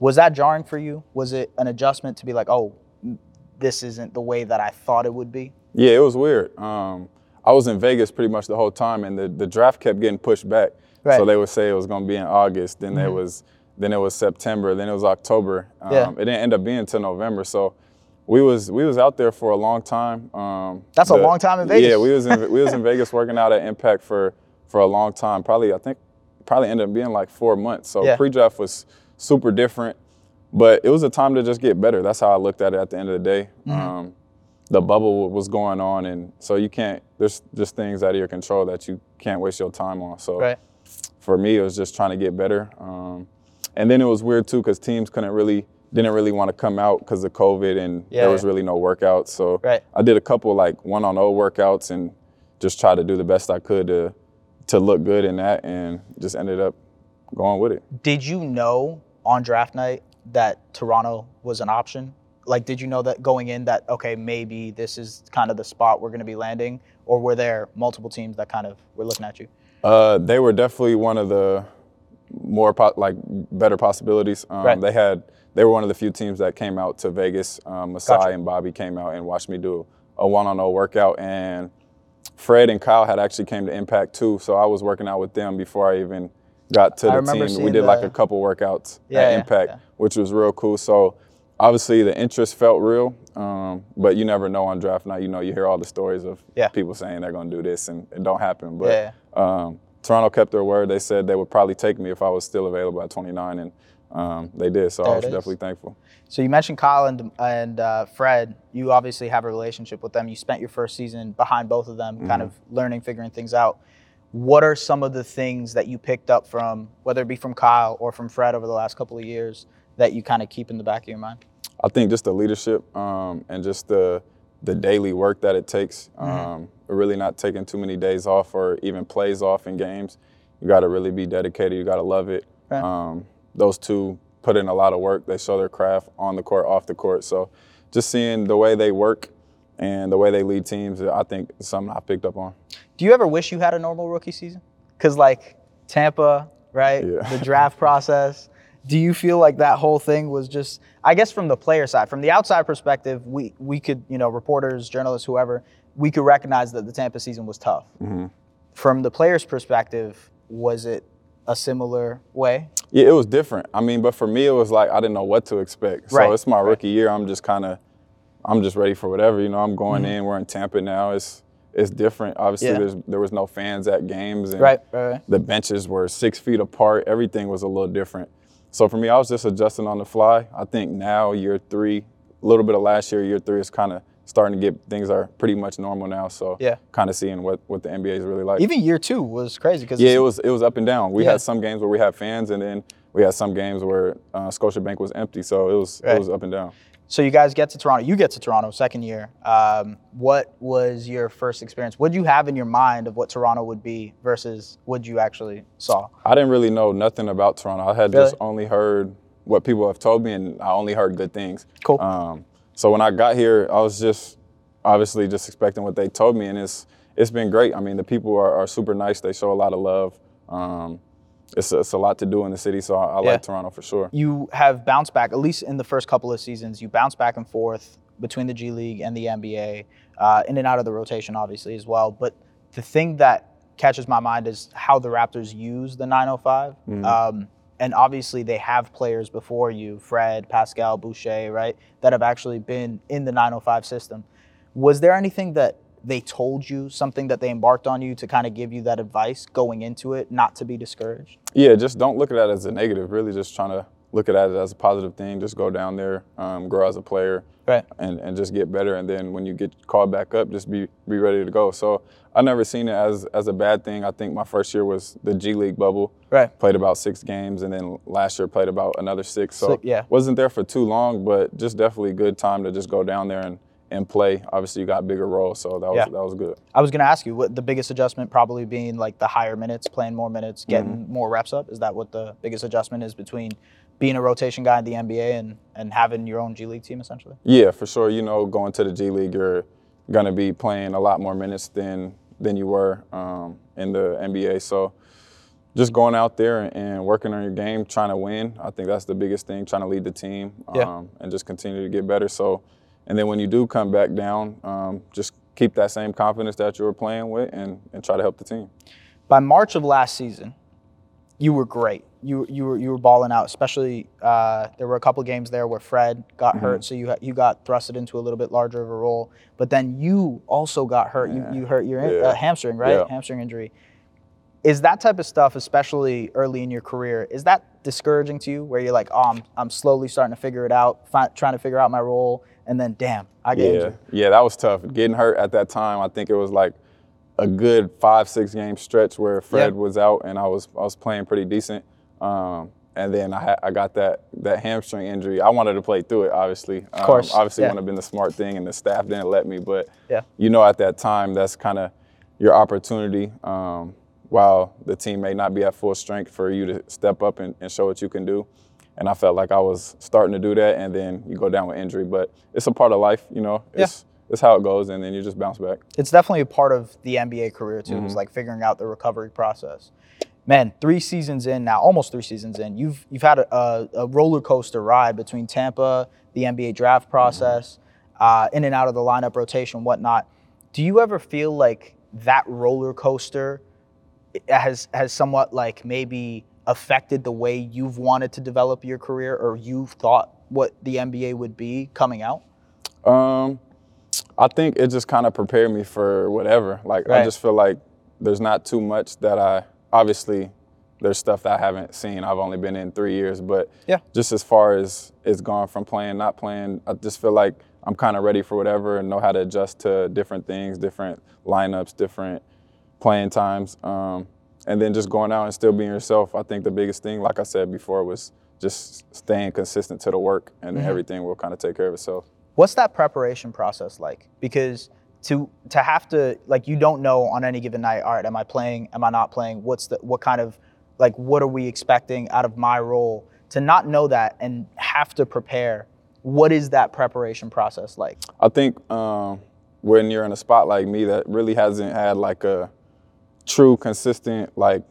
Was that jarring for you? Was it an adjustment to be like, oh, this isn't the way that I thought it would be? Yeah, it was weird. Um, I was in Vegas pretty much the whole time, and the, the draft kept getting pushed back. Right. So they would say it was going to be in August, then mm-hmm. it was then it was September, then it was October. Um, yeah. It didn't end up being until November. So we was we was out there for a long time. Um, That's the, a long time in Vegas. Yeah, we was in we was in Vegas working out at Impact for for a long time. Probably I think probably ended up being like four months. So yeah. pre-draft was super different, but it was a time to just get better. That's how I looked at it at the end of the day. Mm-hmm. Um, the bubble was going on, and so you can't. There's just things out of your control that you can't waste your time on. So right. for me, it was just trying to get better. Um, and then it was weird too because teams couldn't really didn't really want to come out because of COVID, and yeah, there was really no workouts. So right. I did a couple like one-on-one workouts and just tried to do the best I could to to look good in that, and just ended up going with it. Did you know on draft night that Toronto was an option? Like, did you know that going in that, okay, maybe this is kind of the spot we're going to be landing? Or were there multiple teams that kind of were looking at you? Uh, they were definitely one of the more, po- like, better possibilities. Um, right. They had, they were one of the few teams that came out to Vegas. Um, Masai gotcha. and Bobby came out and watched me do a one-on-one workout. And Fred and Kyle had actually came to Impact, too. So I was working out with them before I even got to I the team. We did, the... like, a couple workouts yeah, at yeah, Impact, yeah. which was real cool. So obviously, the interest felt real, um, but you never know on draft night. You know, you hear all the stories of yeah. people saying they're going to do this, and it don't happen. But yeah. um, Toronto kept their word. They said they would probably take me if I was still available at twenty-nine, and um, they did. So there I was definitely thankful. So you mentioned Kyle and, and uh, Fred. You obviously have a relationship with them. You spent your first season behind both of them, mm-hmm. kind of learning, figuring things out. What are some of the things that you picked up from, whether it be from Kyle or from Fred over the last couple of years, that you kind of keep in the back of your mind? I think just the leadership um, and just the the daily work that it takes. Um, mm-hmm. Really not taking too many days off or even plays off in games. You got to really be dedicated. You got to love it. Right. Um, those two put in a lot of work. They show their craft on the court, off the court. So just seeing the way they work and the way they lead teams, I think is something I picked up on. Do you ever wish you had a normal rookie season? Because like Tampa, right? Yeah. The draft process. Do you feel like that whole thing was just, I guess from the player side, from the outside perspective, we we could, you know, reporters, journalists, whoever, we could recognize that the Tampa season was tough. Mm-hmm. From the player's perspective, was it a similar way? Yeah, it was different. I mean, but for me, it was like I didn't know what to expect. So right. it's my right. rookie year. I'm just kind of, I'm just ready for whatever. You know, I'm going mm-hmm. in. We're in Tampa now. It's it's different. Obviously, yeah. there's, there was no fans at games. And right, right, right. The benches were six feet apart. Everything was a little different. So for me, I was just adjusting on the fly. I think now, year three, a little bit of last year, year three is kind of starting to get, things are pretty much normal now. So yeah. kind of seeing what, what the N B A is really like. Even year two was crazy. Cause yeah, it was it was up and down. We yeah. had some games where we had fans, and then we had some games where uh, Scotiabank was empty. So it was right. it was up and down. So you guys get to Toronto. You get to Toronto second year. Um, what was your first experience? What did you have in your mind of what Toronto would be versus what you actually saw? I didn't really know nothing about Toronto. I had really? just only heard what people have told me, and I only heard good things. Cool. Um, so when I got here, I was just obviously just expecting what they told me, and it's it's been great. I mean, the people are, are super nice. They show a lot of love. Um, it's, it's a lot to do in the city, so I, I yeah. like Toronto for sure. You have bounced back, at least in the first couple of seasons, you bounce back and forth between the G League and the N B A, uh, in and out of the rotation, obviously, as well. But the thing that catches my mind is how the Raptors use the nine oh five. Mm-hmm. Um, and obviously, they have players before you, Fred, Pascal, Boucher, right, that have actually been in the nine oh five system. Was there anything that they told you, something that they embarked on you to kind of give you that advice going into it, not to be discouraged? Yeah, just don't look at that as a negative. Really just trying to look at it as a positive thing. Just go down there, um, grow as a player, right. and, and just get better. And then when you get called back up, just be be ready to go. So I never seen it as as a bad thing. I think my first year was the G League bubble. Right. Played about six games, and then last year played about another six. So Sick, yeah. wasn't there for too long, but just definitely a good time to just go down there and and play. Obviously, you got a bigger role, so that was yeah. that was good. I was going to ask you, what the biggest adjustment probably being like the higher minutes, playing more minutes, getting mm-hmm. more reps up? Is that what the biggest adjustment is between being a rotation guy in the N B A and, and having your own G League team, essentially? Yeah, for sure. You know, going to the G League, you're going to be playing a lot more minutes than than you were um, in the N B A. So just going out there and, and working on your game, trying to win. I think that's the biggest thing, trying to lead the team um, Yeah. and just continue to get better. So, and then when you do come back down, um, just keep that same confidence that you were playing with and, and try to help the team. By March of last season, you were great. You you were you were balling out. Especially uh, there were a couple games there where Fred got Mm-hmm. hurt, so you you got thrusted into a little bit larger of a role. But then you also got hurt. Yeah. You you hurt your Yeah. uh, hamstring, right? Yeah. Hamstring injury. Is that type of stuff, especially early in your career, is that discouraging to you? Where you're like, oh, I'm I'm slowly starting to figure it out, fi- trying to figure out my role, and then damn, I get Yeah, injured. yeah, that was tough. Getting hurt at that time, I think it was like a good five, six game stretch where Fred Yeah. was out and I was I was playing pretty decent. Um, and then I had, I got that that hamstring injury. I wanted to play through it, obviously. Of course, Um, obviously, yeah. would have been the smart thing, and the staff didn't let me. But Yeah. you know, at that time, that's kind of your opportunity. Um, while the team may not be at full strength, for you to step up and, and show what you can do. And I felt like I was starting to do that, and then you go down with injury. But it's a part of life, you know. It's it's how it goes, and then you just bounce back. It's definitely a part of the N B A career too. Mm-hmm. It's like figuring out the recovery process. Man, three seasons in now, almost three seasons in, you've you've had a, a, a roller coaster ride between Tampa, the N B A draft process, uh, in and out of the lineup rotation, whatnot. Do you ever feel like that roller coaster has has somewhat like maybe affected the way you've wanted to develop your career, or you've thought what the N B A would be coming out? Um, I think it just kind of prepared me for whatever. Like, Right. I just feel like there's not too much that I, obviously, there's stuff that I haven't seen. I've only been in three years, but Yeah. just as far as it's gone from playing, not playing, I just feel like I'm kind of ready for whatever and know how to adjust to different things, different lineups, different playing times. Um, and then just going out and still being yourself. I think the biggest thing, like I said before, was just staying consistent to the work, and Mm-hmm. everything will kind of take care of itself. What's that preparation process like? Because to to have to, like, you don't know on any given night, all right, am I playing, am I not playing? What's the what kind of, like, what are we expecting out of my role? To not know that and have to prepare, what is that preparation process like? I think um, when you're in a spot like me that really hasn't had like a true, consistent, like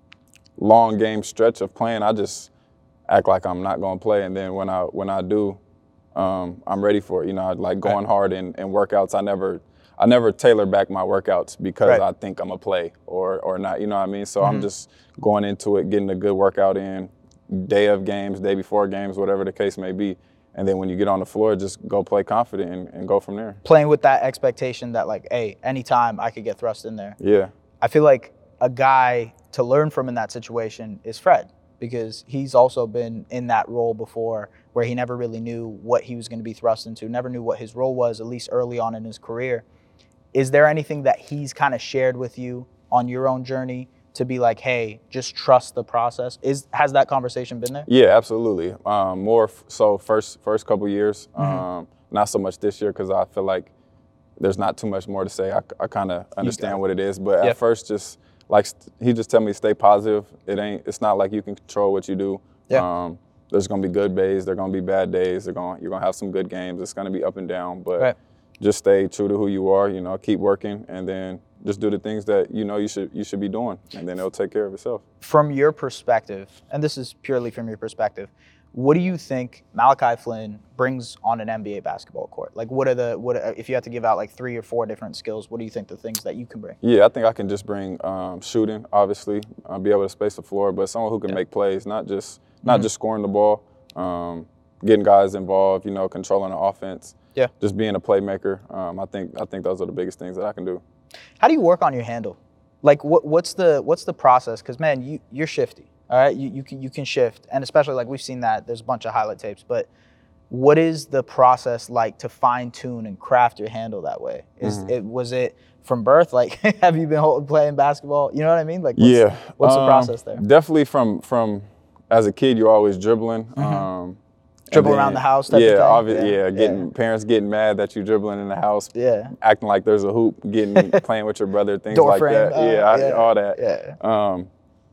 long game stretch of playing, I just act like I'm not going to play, and then when I when I do, um, I'm ready for it. You know, I like going hard in, in workouts. I never I never tailor back my workouts because Right. I think I'm gonna play or or not. You know what I mean? So I'm just going into it, getting a good workout in, day of games, day before games, whatever the case may be. And then when you get on the floor, just go play confident and, and go from there. Playing with that expectation that, like, hey, anytime I could get thrust in there. Yeah. I feel like a guy to learn from in that situation is Fred, because he's also been in that role before where he never really knew what he was going to be thrust into, never knew what his role was, at least early on in his career. Is there anything that he's kind of shared with you on your own journey to be like, hey, just trust the process? Is has that conversation been there? Yeah, absolutely. Um, more f- so first first couple years, Mm-hmm. um, not so much this year because I feel like there's not too much more to say. I, I kind of understand what it is, but Yeah. at first, just like st- he just tell me to stay positive. It ain't. It's not like you can control what you do. Yeah. Um, there's gonna be good days. There's gonna be bad days. They're going. You're gonna have some good games. It's gonna be up and down, but Right. just stay true to who you are. You know, keep working, and then just do the things that you know you should you should be doing, and then it'll take care of itself. From your perspective, and this is purely from your perspective, what do you think Malachi Flynn brings on an N B A basketball court? Like, what are the what if you had to give out like three or four different skills? What do you think the things that you can bring? Yeah, I think I can just bring um, shooting, obviously, uh, be able to space the floor, but someone who can make plays, not just not just scoring the ball, um, getting guys involved, you know, controlling the offense. Yeah. Just being a playmaker. Um, I think I think those are the biggest things that I can do. How do you work on your handle? Like, what what's the what's the process? Because man, you you're shifty. All right, you you can you can shift, and especially like we've seen that there's a bunch of highlight tapes. But what is the process like to fine tune and craft your handle that way? Is Mm-hmm. it was it from birth? Like, have you been hold- playing basketball? You know what I mean? Like, what's, yeah. What's the um, process there? Definitely from from as a kid, you're always dribbling. Um, Dribble and around then- the house type of yeah, thing? obvi- Yeah, yeah, getting yeah. parents getting mad that you dribbling in the house. Yeah. Acting like there's a hoop, getting playing with your brother, things Door like frame, that. uh, yeah, I, yeah, all that. yeah. Um,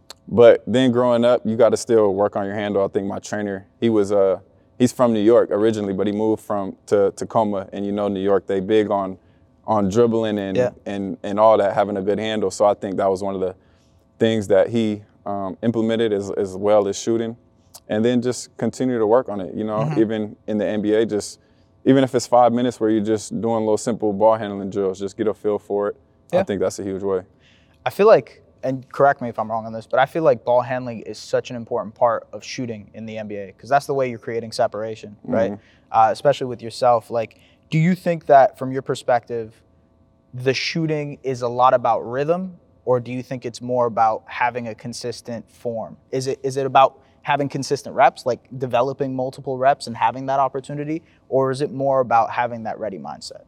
but then growing up, you got to still work on your handle. I think my trainer, he was uh, he's from New York originally, but he moved from to Tacoma, and you know New York, they big on on dribbling and Yeah. and and all that, having a good handle. So I think that was one of the things that he um, implement it as, as well as shooting, and then just continue to work on it. You know, mm-hmm. even in the N B A, just even if it's five minutes where you're just doing little simple ball handling drills, just get a feel for it. Yeah. I think that's a huge way. I feel like, and correct me if I'm wrong on this, but I feel like ball handling is such an important part of shooting in the N B A because that's the way you're creating separation, right? Mm-hmm. Uh, especially with yourself. Like, do you think that from your perspective, the shooting is a lot about rhythm, or do you think it's more about having a consistent form? Is it is it about having consistent reps, like developing multiple reps and having that opportunity, or is it more about having that ready mindset?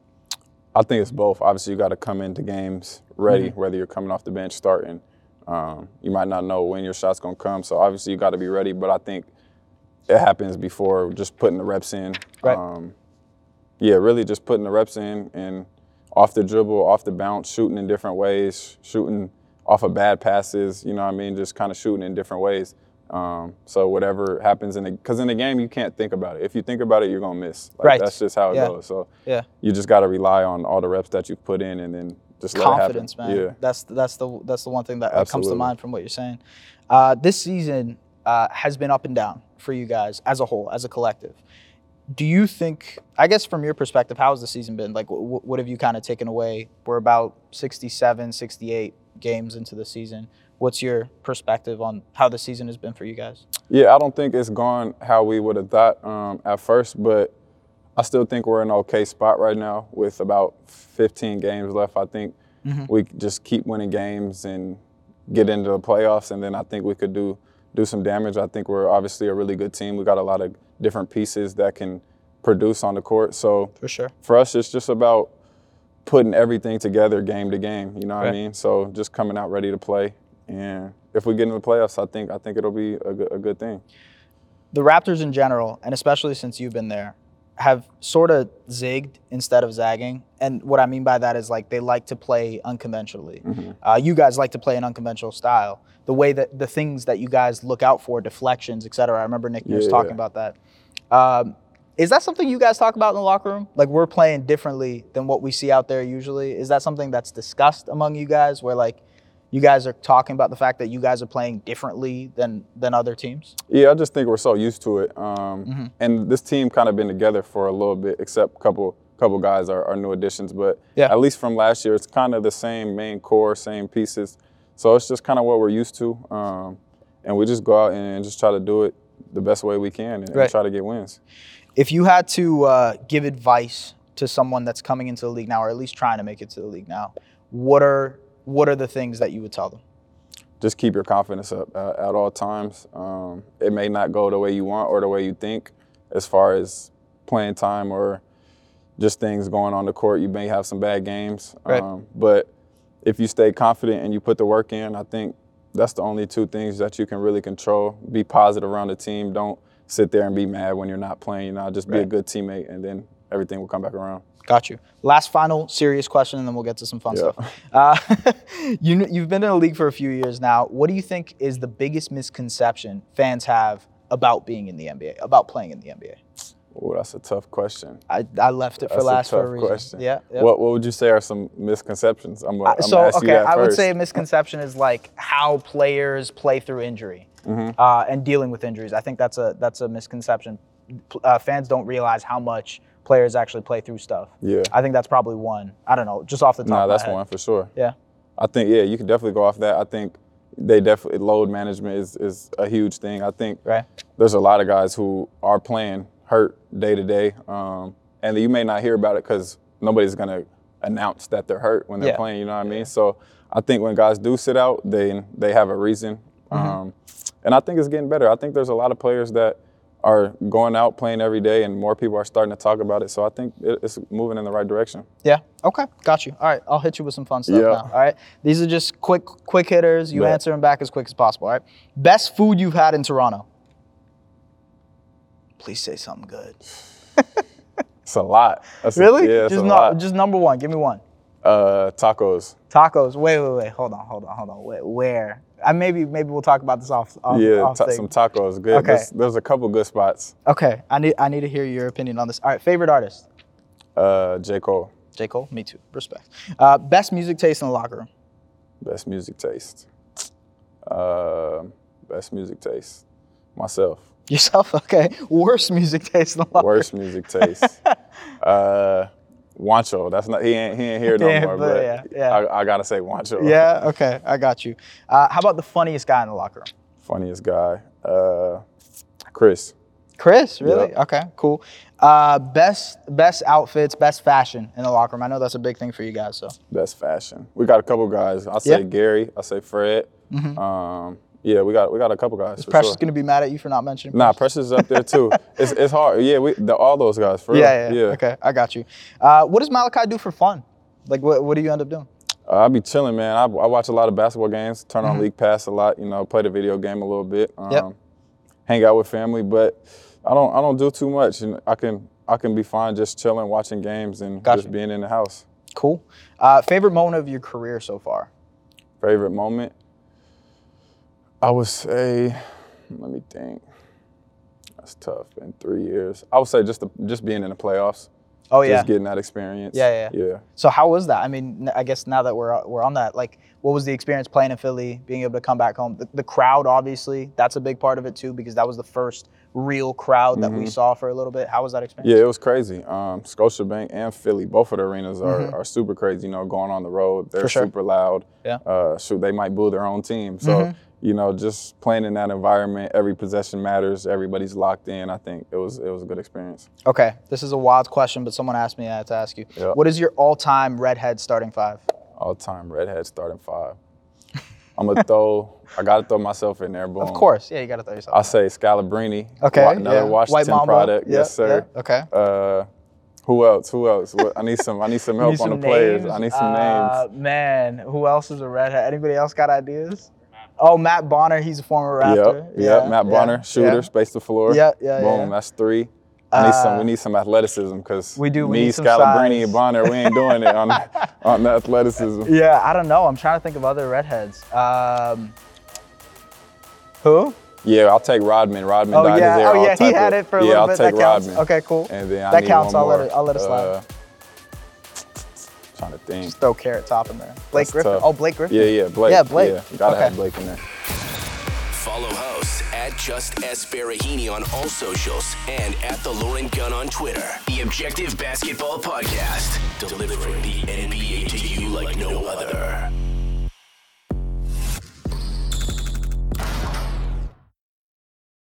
I think it's both. Obviously, you got to come into games ready, mm-hmm. whether you're coming off the bench starting. Um, you might not know when your shot's going to come, so obviously you got to be ready, but I think it happens before just putting the reps in. Right. Um, yeah, really just putting the reps in and off the dribble, off the bounce, shooting in different ways, shooting off of bad passes, you know what I mean, just kind of shooting in different ways. Um, so whatever happens in the, because in the game you can't think about it. If you think about it, you're gonna miss. Like, right. That's just how it yeah. goes. So yeah. you just got to rely on all the reps that you put in, and then just let confidence, it happen. man. Yeah. That's that's the that's the one thing that Absolutely. comes to mind from what you're saying. Uh, this season uh, has been up and down for you guys as a whole, as a collective. Do you think, I guess from your perspective, how has the season been? Like, w- what have you kind of taken away? We're about sixty-seven, sixty-eight games into the season. What's your perspective on how the season has been for you guys? Yeah, I don't think it's gone how we would have thought um, at first, but I still think we're in an okay spot right now with about fifteen games left. I think mm-hmm. we just keep winning games and get into the playoffs, and then I think we could do do some damage. I think we're obviously a really good team. We got a lot of different pieces that can produce on the court. So for sure, for us, it's just about putting everything together game to game. You know what right. I mean? So just coming out ready to play. And if we get into the playoffs, I think I think it'll be a good, a good thing. The Raptors in general, and especially since you've been there, have sort of zigged instead of zagging. And what I mean by that is, like, they like to play unconventionally. Mm-hmm. Uh, you guys like to play an unconventional style. The way that the things that you guys look out for, deflections, et cetera. I remember Nick yeah, was talking yeah. about that. Um, is that something you guys talk about in the locker room? Like, we're playing differently than what we see out there usually. Is that something that's discussed among you guys where, like, you guys are talking about the fact that you guys are playing differently than than other teams? Yeah, I just think we're so used to it. Um, mm-hmm. And this team kind of been together for a little bit, except a couple couple guys are, are new additions. But yeah. at least from last year, it's kind of the same main core, same pieces. So it's just kind of what we're used to. Um, and we just go out and just try to do it the best way we can and, right. and try to get wins. If you had to uh, give advice to someone that's coming into the league now, or at least trying to make it to the league now, what are What are the things that you would tell them? Just keep your confidence up uh, at all times. Um, it may not go the way you want or the way you think as far as playing time or just things going on the court. You may have some bad games. Right. Um, but if you stay confident and you put the work in, I think that's the only two things that you can really control. Be positive around the team. Don't sit there and be mad when you're not playing. You know, just be right. a good teammate, and then everything will come back around. Got you. Last final serious question, and then we'll get to some fun yeah. stuff. Uh, you, you've been in the league for a few years now. What do you think is the biggest misconception fans have about being in the N B A, about playing in the N B A? Oh, that's a tough question. I, I left it for that's last a tough for a reason. Question. Yeah. yeah. What What would you say are some misconceptions? I'm, I'm so gonna ask okay, you that I first. would say a misconception is like how players play through injury mm-hmm. uh, and dealing with injuries. I think that's a that's a misconception. Uh, fans don't realize how much players actually play through stuff. Yeah. I think that's probably one. I don't know, just off the top nah, of my that's head. one for sure. Yeah. I think, yeah, you can definitely go off that. I think they definitely, load management is, is a huge thing. I think right. there's a lot of guys who are playing hurt day to day. Um, and you may not hear about it because nobody's going to announce that they're hurt when they're yeah. playing, you know what I mean? Yeah. So I think when guys do sit out, they, they have a reason. Mm-hmm. Um, and I think it's getting better. I think there's a lot of players that are going out playing every day, and more people are starting to talk about it. So I think it's moving in the right direction. Yeah. Okay. Got you. All right. I'll hit you with some fun stuff yeah. now. All right. These are just quick, quick hitters. You Bet. answer them back as quick as possible. All right. Best food you've had in Toronto. Please say something good. It's a lot. That's really? A, yeah, it's just a no, lot. Just number one. Give me one. Uh, tacos. Tacos. Wait, wait, wait. Hold on, hold on, hold on. Wait, where? I maybe maybe we'll talk about this off. off yeah, off ta- some tacos. Good. Okay. There's, there's a couple good spots. Okay. I need I need to hear your opinion on this. All right. Favorite artist? Uh, J. Cole. J. Cole. Me too. Respect. Uh, best music taste in the locker room. Best music taste. Uh, best music taste, myself. Yourself? Okay. Worst music taste in the locker. Worst music taste. uh, Juancho. That's not. He ain't. He ain't here no Yeah, more. but But yeah, yeah. I, I gotta say Juancho. Yeah. Okay. I got you. Uh, how about the funniest guy in the locker room? Funniest guy. Uh, Chris. Chris, really? Yep. Okay, cool. Uh, best best outfits, best fashion in the locker room. I know that's a big thing for you guys. So Best fashion. We got a couple guys. I say Yeah. Gary. I say Fred. Mhm. Um, yeah, we got we got a couple guys. is for Precious sure. gonna be mad at you for not mentioning? Nah, Precious? Precious is up there too. it's it's hard. Yeah, we the, all those guys for Yeah, real. yeah, Okay, I got you. Uh, what does Malachi do for fun? Like, what what do you end up doing? Uh, I be chilling, man. I, I watch a lot of basketball games. Turn on Mhm. League Pass a lot. You know, play the video game a little bit. Um, Yep. Hang out with family, but I don't I don't do too much. And I can I can be fine just chilling, watching games, and Gotcha. just being in the house. Cool. Uh, favorite moment of your career so far? Favorite moment? I would say, let me think. That's tough. Been three years. I would say just the, just being in the playoffs. Oh yeah. Just getting that experience. Yeah, yeah. Yeah. So how was that? I mean, I guess now that we're we're on that, like, what was the experience playing in Philly, being able to come back home? The, the crowd, obviously, that's a big part of it too, because that was the first real crowd that we Mhm. saw for a little bit. How was that experience? Yeah, it was crazy. Um, Scotiabank and Philly, both of the arenas are, Mhm. are super crazy. You know, going on the road, they're For sure. super loud. Yeah. Uh, shoot, they might boo their own team. So, Mhm. you know, just playing in that environment, every possession matters. Everybody's locked in. I think it was it was a good experience. Okay, this is a wild question, but someone asked me, I had to ask you. Yeah. What is your all-time redhead starting five? All time redhead starting five. I'm gonna throw. I gotta throw myself in there. Boom. Of course, yeah, you got to throw yourself. I say Scalabrini. Okay, Wa- Another yeah. Washington White Mamba. product. Yeah, Yes, sir. yeah, okay. Uh, who else? Who else? What, I need some. I need some help Need on some the players. names? I need some Uh, names. Man, who else is a redhead? Anybody else got ideas? Oh, Matt Bonner, he's a former Raptor. Yep. Yeah, Yep. Matt yeah, Bonner, shooter, yeah. space the floor. Yeah, yeah, Boom. yeah. That's three. I need some. Uh, We need some athleticism because we do, we Me, need some Scalabrini, size. and Bonner, we ain't doing it on on the athleticism. Yeah, I don't know. I'm trying to think of other redheads. Um, who? Yeah, I'll take Rodman. Rodman Oh dyed yeah, his hair oh all yeah, he type had of- it for a yeah, little I'll bit. take That counts. Rodman. Okay, cool. And then I That need counts. one I'll let more. it. I'll let it slide. Uh, trying to think. Just throw Carrot Top in there. Blake That's Griffin. tough. Oh, Blake Griffin. Yeah, yeah, Blake. Yeah, Blake. Yeah, gotta Okay. have Blake in there. Follow hosts at Just S Barahini on all socials and at The Lauren Gunn on Twitter. The Objective Basketball Podcast, delivering the N B A to you like